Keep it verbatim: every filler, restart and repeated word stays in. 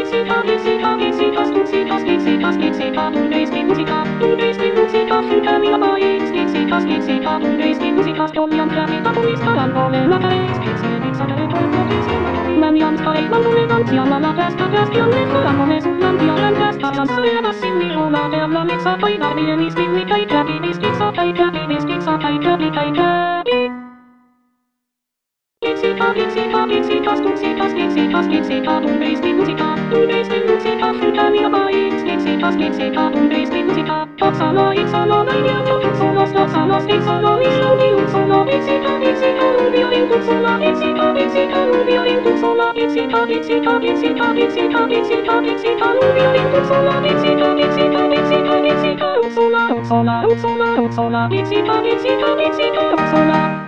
Musica, musica, musica, musica, musica, musica, un bass di musica, un bass di musica, fuga mia poi, musica, musica, un bass di musica, storia gravita, poi sparando nella testa, musica, del corpo, la mia storia, ma non è davanti alla testa, questione, sull'amore, sull'antia, la testa, la storia, la signora, per la mezza, poi darmi le mismi, i capi, mi schizza, i capi, mi schizza, i capi, i capi. Musica, musica, musica, musica, musica, musica, un bass di musica, un bass di musica, fuga mia poi, musica, musica, un bass di musica, solo io sono la mia, tu sono, sto solo, sti solo, mi sono di un solo, musica, musica, un violin, tu sola, musica, musica, un violin, tu sola, musica, musica, musica, musica, musica, musica, un violin, tu sola, musica, musica, musica, musica, un sola, un sola, un sola, un sola, musica, musica, musica, un sola.